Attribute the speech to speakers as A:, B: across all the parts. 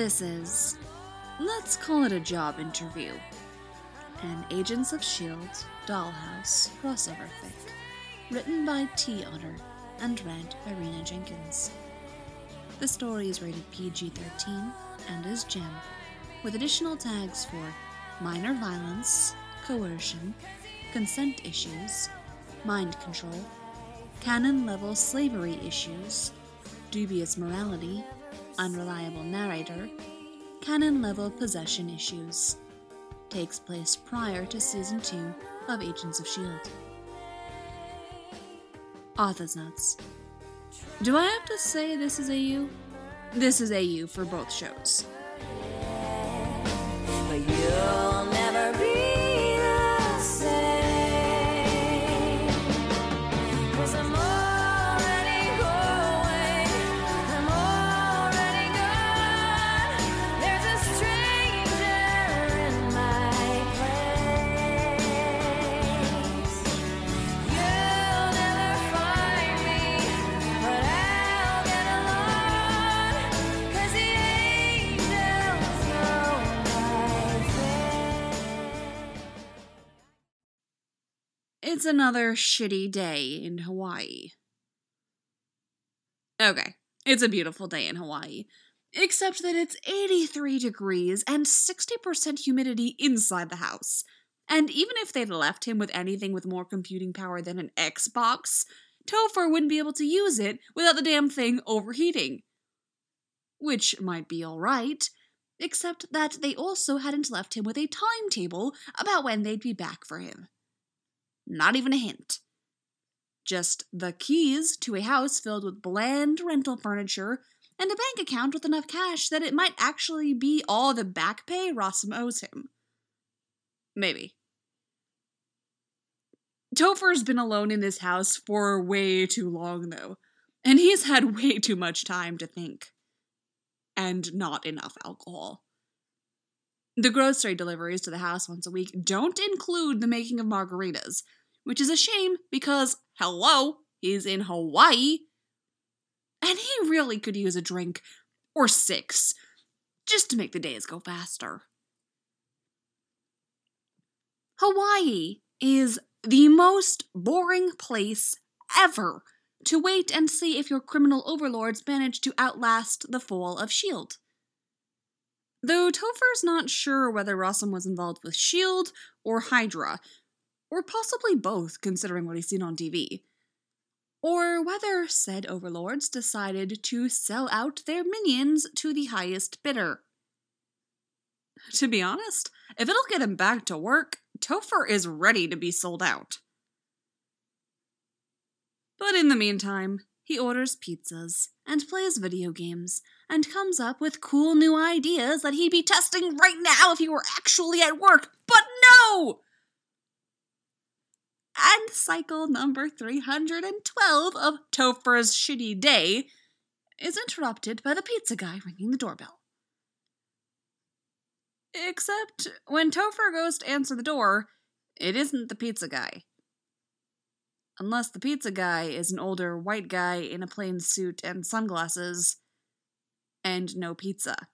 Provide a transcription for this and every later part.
A: This is, let's call it a job interview, an Agents of S.H.I.E.L.D. Dollhouse crossover fic, written by T. Otter and read by Rena Jenkins. The story is rated PG-13 and is GEM, with additional tags for minor violence, coercion, consent issues, mind control, canon-level slavery issues, dubious morality, unreliable narrator, canon-level possession issues. Takes place prior to Season 2 of Agents of S.H.I.E.L.D. Author's Notes. Do I have to say this is AU? This is AU for both shows.
B: But you'll never be the same. 'Cause I'm already going, I'm already gone. There's a stranger in my place. You'll never find me, but I'll get along. 'Cause the angels know my face.
A: It's another shitty day in Hawaii. Okay, it's a beautiful day in Hawaii. Except that it's 83 degrees and 60% humidity inside the house. And even if they'd left him with anything with more computing power than an Xbox, Topher wouldn't be able to use it without the damn thing overheating. Which might be alright, except that they also hadn't left him with a timetable about when they'd be back for him. Not even a hint. Just the keys to a house filled with bland rental furniture and a bank account with enough cash that it might actually be all the back pay Rossum owes him. Maybe. Topher's been alone in this house for way too long, though, and he's had way too much time to think. And not enough alcohol. The grocery deliveries to the house once a week don't include the making of margaritas, which is a shame because, hello, he's in Hawaii. And he really could use a drink, or 6, just to make the days go faster. Hawaii is the most boring place ever to wait and see if your criminal overlords manage to outlast the fall of S.H.I.E.L.D. Though Topher's not sure whether Rossum was involved with S.H.I.E.L.D. or Hydra, or possibly both considering what he's seen on TV. Or whether said overlords decided to sell out their minions to the highest bidder. To be honest, if it'll get him back to work, Topher is ready to be sold out. But in the meantime, he orders pizzas and plays video games and comes up with cool new ideas that he'd be testing right now if he were actually at work. But no! And cycle number 312 of Topher's shitty day is interrupted by the pizza guy ringing the doorbell. Except when Topher goes to answer the door, it isn't the pizza guy. Unless the pizza guy is an older white guy in a plain suit and sunglasses, and no pizza.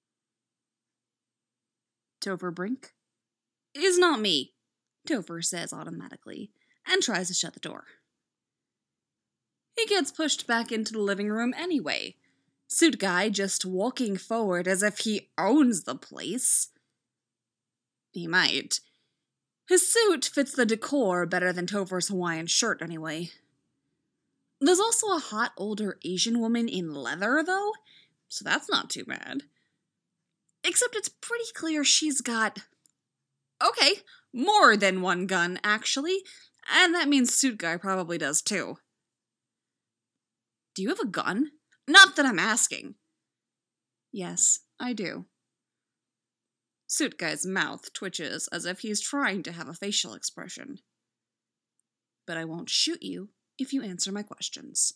A: Topher Brink? Is not me, Topher says automatically, and tries to shut the door. He gets pushed back into the living room anyway, suit guy just walking forward as if he owns the place. He might. His suit fits the decor better than Topher's Hawaiian shirt anyway. There's also a hot older Asian woman in leather, though, so that's not too bad. Except it's pretty clear she's got... okay, more than one gun, actually, and that means suit guy probably does too. Do you have a gun? Not that I'm asking. Yes, I do. Suit guy's mouth twitches as if he's trying to have a facial expression. But I won't shoot you if you answer my questions.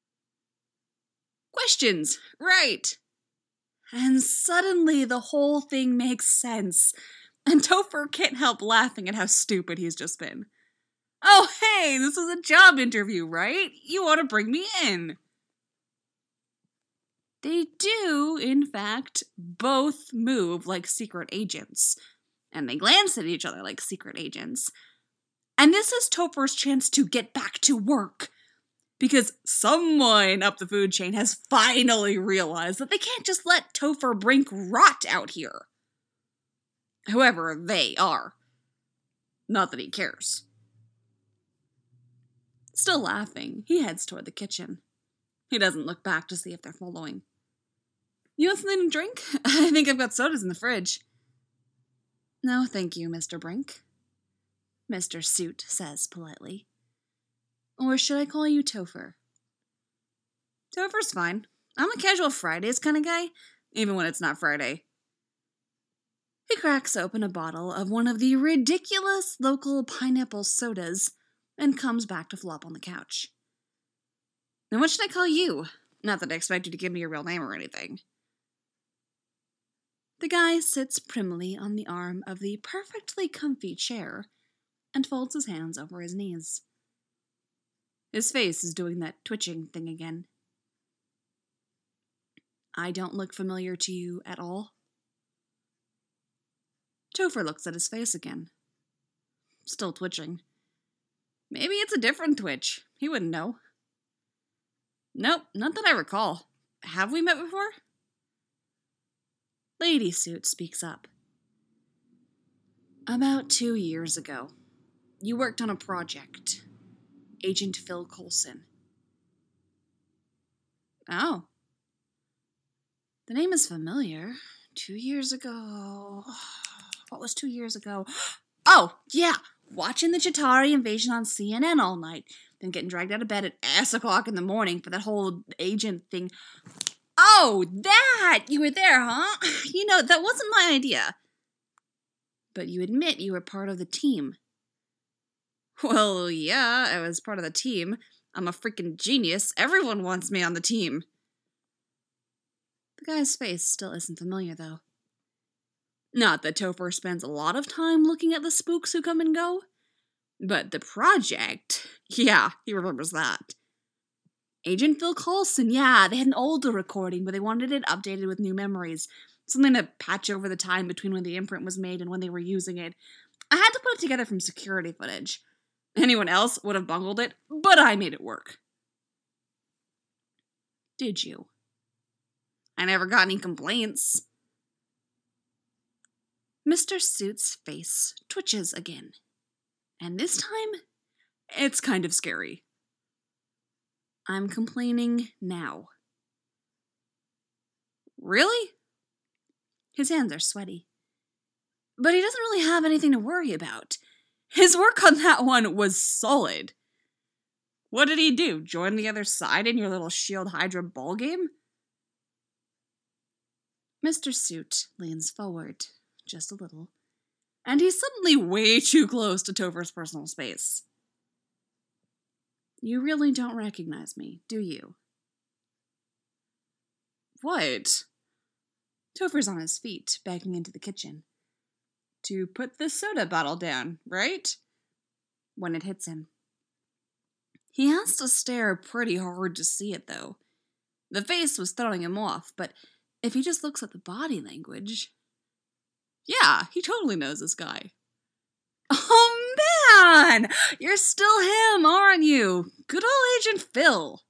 A: Questions! Right! And suddenly the whole thing makes sense, and Topher can't help laughing at how stupid he's just been. Oh, hey, this is a job interview, right? You want to bring me in. They do, in fact, both move like secret agents, and they glance at each other like secret agents. And this is Topher's chance to get back to work, because someone up the food chain has finally realized that they can't just let Topher Brink rot out here. Whoever they are. Not that he cares. Still laughing, he heads toward the kitchen. He doesn't look back to see if they're following. You want something to drink? I think I've got sodas in the fridge. No, thank you, Mr. Brink. Mr. Suit says politely. Or should I call you Topher? Topher's fine. I'm a casual Fridays kind of guy, even when it's not Friday. He cracks open a bottle of one of the ridiculous local pineapple sodas and comes back to flop on the couch. Then what should I call you? Not that I expect you to give me your real name or anything. The guy sits primly on the arm of the perfectly comfy chair and folds his hands over his knees. His face is doing that twitching thing again. I don't look familiar to you at all? Topher looks at his face again. Still twitching. Maybe it's a different twitch. He wouldn't know. Nope, not that I recall. Have we met before? Lady Suit speaks up. About 2 years ago, you worked on a project. Agent Phil Coulson. Oh. The name is familiar. 2 years ago. What was 2 years ago? Oh, yeah. Watching the Chitauri invasion on CNN all night. Then getting dragged out of bed at ass o'clock in the morning for that whole agent thing. Oh, that! You were there, huh? You know, that wasn't my idea. But you admit you were part of the team. Well, yeah, I was part of the team. I'm a freaking genius. Everyone wants me on the team. The guy's face still isn't familiar, though. Not that Topher spends a lot of time looking at the spooks who come and go. But the project, yeah, he remembers that. Agent Phil Coulson, yeah, they had an older recording, but they wanted it updated with new memories. Something to patch over the time between when the imprint was made and when they were using it. I had to put it together from security footage. Anyone else would have bungled it, but I made it work. Did you? I never got any complaints. Mr. Suit's face twitches again. And this time, it's kind of scary. I'm complaining now. Really? His hands are sweaty. But he doesn't really have anything to worry about. His work on that one was solid. What did he do? Join the other side in your little Shield Hydra ball game? Mr. Suit leans forward, just a little, and he's suddenly way too close to Topher's personal space. You really don't recognize me, do you? What? Topher's on his feet, backing into the kitchen. To put the soda bottle down, right? When it hits him. He has to stare pretty hard to see it, though. The face was throwing him off, but if he just looks at the body language... Yeah, he totally knows this guy. Oh, man! You're still him, aren't you? Good old Agent Phil.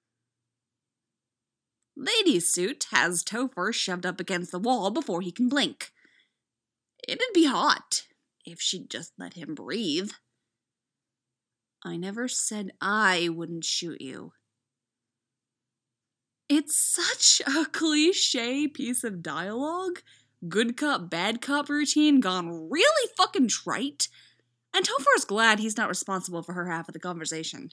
A: Lady Suit has Topher shoved up against the wall before he can blink. It'd be hot if she'd just let him breathe. I never said I wouldn't shoot you. It's such a cliché piece of dialogue. Good cop, bad cop routine gone really fucking trite. And Topher's glad he's not responsible for her half of the conversation.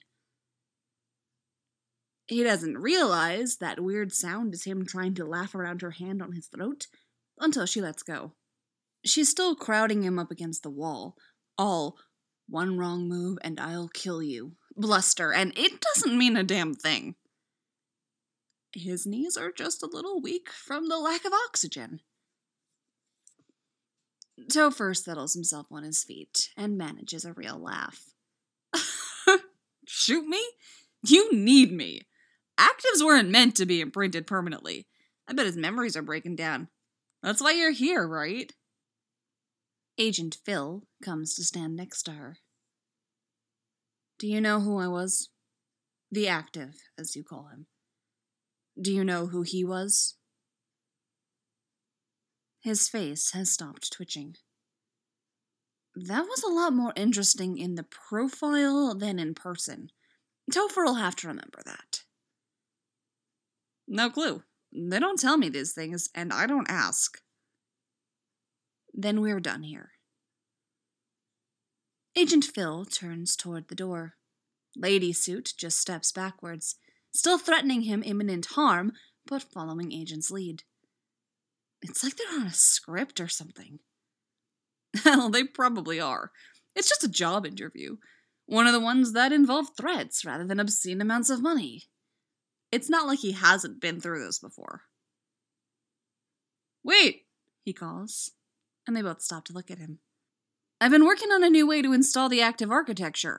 A: He doesn't realize that weird sound is him trying to laugh around her hand on his throat until she lets go. She's still crowding him up against the wall, all one wrong move and I'll kill you bluster, and it doesn't mean a damn thing. His knees are just a little weak from the lack of oxygen. Topher settles himself on his feet and manages a real laugh. Shoot me? You need me. Actives weren't meant to be imprinted permanently. I bet his memories are breaking down. That's why you're here, right? Agent Phil comes to stand next to her. Do you know who I was? The active, as you call him. Do you know who he was? His face has stopped twitching. That was a lot more interesting in the profile than in person. Topher will have to remember that. No clue. They don't tell me these things, and I don't ask. Then we're done here. Agent Phil turns toward the door. Lady Suit just steps backwards, still threatening him imminent harm, but following Agent's lead. It's like they're on a script or something. Hell, they probably are. It's just a job interview. One of the ones that involve threats rather than obscene amounts of money. It's not like he hasn't been through this before. Wait, he calls, and they both stop to look at him. I've been working on a new way to install the active architecture.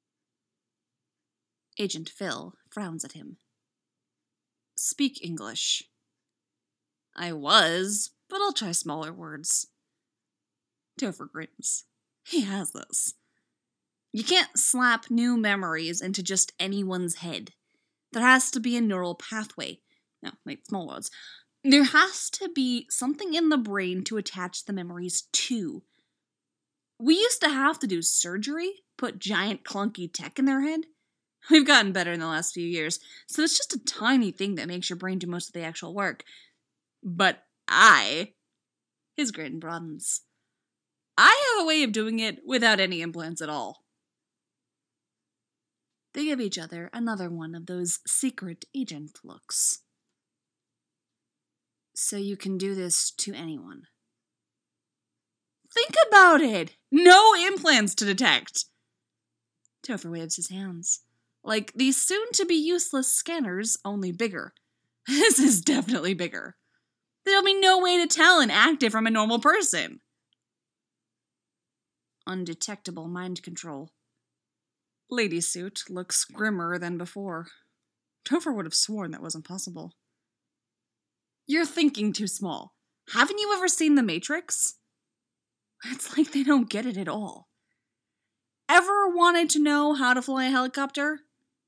A: Agent Phil frowns at him. Speak English. I was, but I'll try smaller words. Topher grins. He has this. You can't slap new memories into just anyone's head. There has to be a neural pathway. No, wait, small words. There has to be something in the brain to attach the memories to. We used to have to do surgery, put giant clunky tech in their head. We've gotten better in the last few years, so it's just a tiny thing that makes your brain do most of the actual work. But his grin broadens. I have a way of doing it without any implants at all. They give each other another one of those secret agent looks. So you can do this to anyone. Think about it! No implants to detect! Topher waves his hands. Like these soon-to-be useless scanners, only bigger. This is definitely bigger. There'll be no way to tell an active from a normal person. Undetectable mind control. Lady Suit looks grimmer than before. Topher would have sworn that wasn't possible. You're thinking too small. Haven't you ever seen The Matrix? It's like they don't get it at all. Ever wanted to know how to fly a helicopter?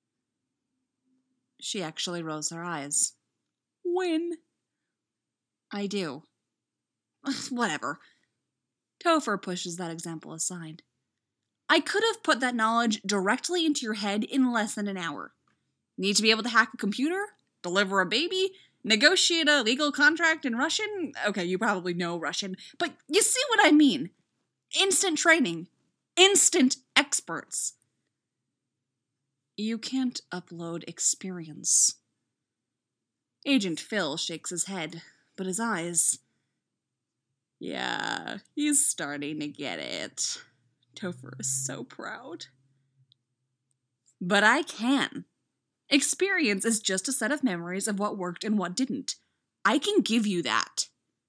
A: She actually rolls her eyes. When? I do. Whatever. Topher pushes that example aside. I could have put that knowledge directly into your head in less than an hour. Need to be able to hack a computer? Deliver a baby? Negotiate a legal contract in Russian? Okay, you probably know Russian, but you see what I mean. Instant training. Instant experts. You can't upload experience. Agent Phil shakes his head, but his eyes... Yeah, he's starting to get it. Topher is so proud. But I can. Experience is just a set of memories of what worked and what didn't. I can give you that.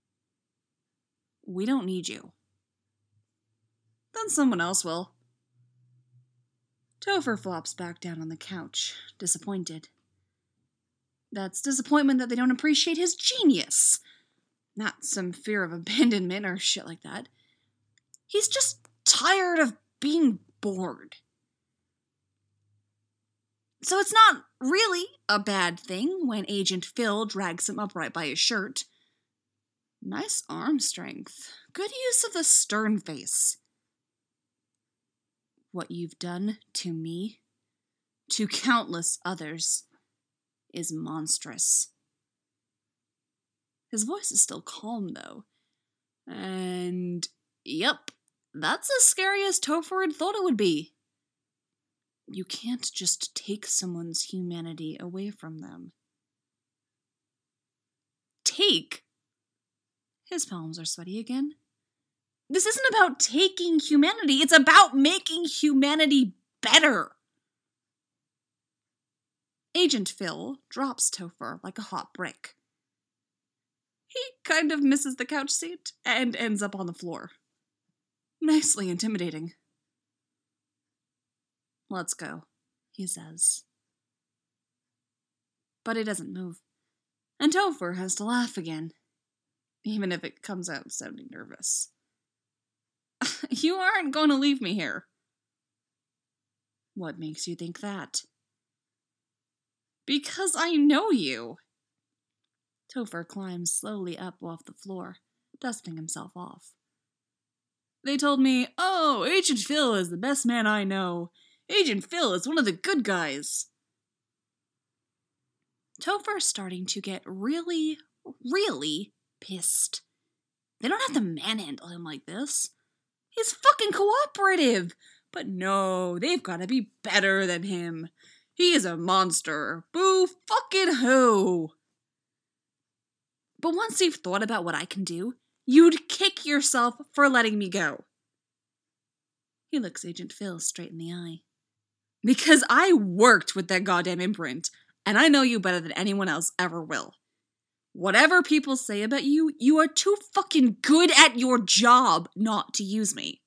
A: We don't need you. Then someone else will. Topher flops back down on the couch, disappointed. That's disappointment that they don't appreciate his genius. Not some fear of abandonment or shit like that. He's just tired of being bored. So it's not really a bad thing when Agent Phil drags him upright by his shirt. Nice arm strength. Good use of the stern face. What you've done to me, to countless others, is monstrous. His voice is still calm, though. And, yep, that's as scary as Topher had thought it would be. You can't just take someone's humanity away from them. Take? His palms are sweaty again. This isn't about taking humanity, it's about making humanity better. Agent Phil drops Topher like a hot brick. He kind of misses the couch seat and ends up on the floor. Nicely intimidating. Let's go, he says. But he doesn't move. and Topher has to laugh again, even if it comes out sounding nervous. You aren't going to leave me here. What makes you think that? Because I know you. Topher climbs slowly up off the floor, dusting himself off. They told me, "Oh, Agent Phil is the best man I know. Agent Phil is one of the good guys." Topher's starting to get really, really pissed. They don't have to manhandle him like this. He's fucking cooperative. But no, they've got to be better than him. He is a monster. Boo fucking hoo. But once you've thought about what I can do, you'd kick yourself for letting me go. He looks Agent Phil straight in the eye. Because I worked with that goddamn imprint, and I know you better than anyone else ever will. Whatever people say about you, you are too fucking good at your job not to use me.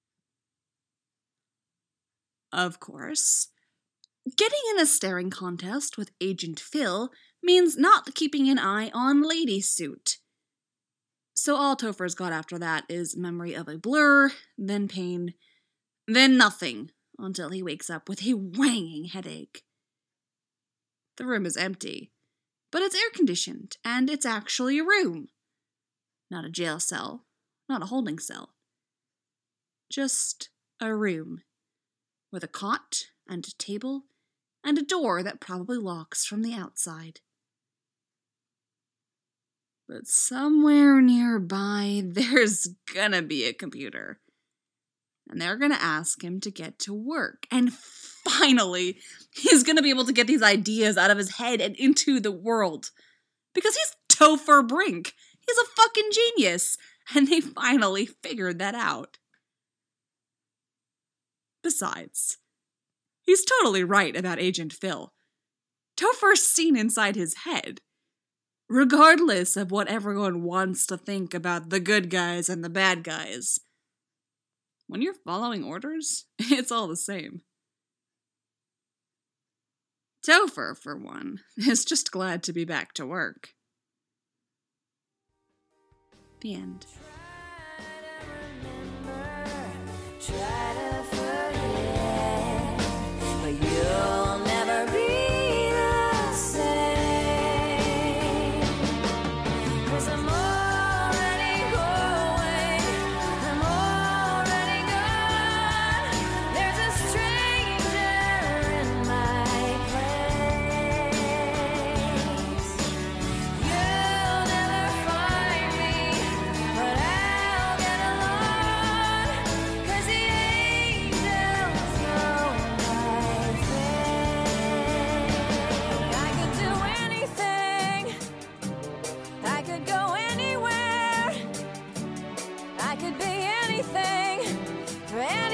A: Of course, getting in a staring contest with Agent Phil means not keeping an eye on Lady Suit. So all Topher's got after that is memory of a blur, then pain, then nothing, until he wakes up with a whanging headache. The room is empty, but it's air-conditioned, and it's actually a room. Not a jail cell, not a holding cell. Just a room, with a cot and a table and a door that probably locks from the outside. But somewhere nearby, there's gonna be a computer. And they're gonna ask him to get to work. And finally, he's gonna be able to get these ideas out of his head and into the world. Because he's Topher Brink. He's a fucking genius. And they finally figured that out. Besides, he's totally right about Agent Phil. Topher's seen inside his head. Regardless of what everyone wants to think about the good guys and the bad guys. When you're following orders, it's all the same. Topher, for one, is just glad to be back to work. The end.
B: Try to forget, but you'll never be the same. 'Cause I'm already going, I'm already gone. There's a stranger in my place. You'll never find me, but I'll get along. 'Cause the angels know my fate. I could do anything. I could go anywhere. I could be anything for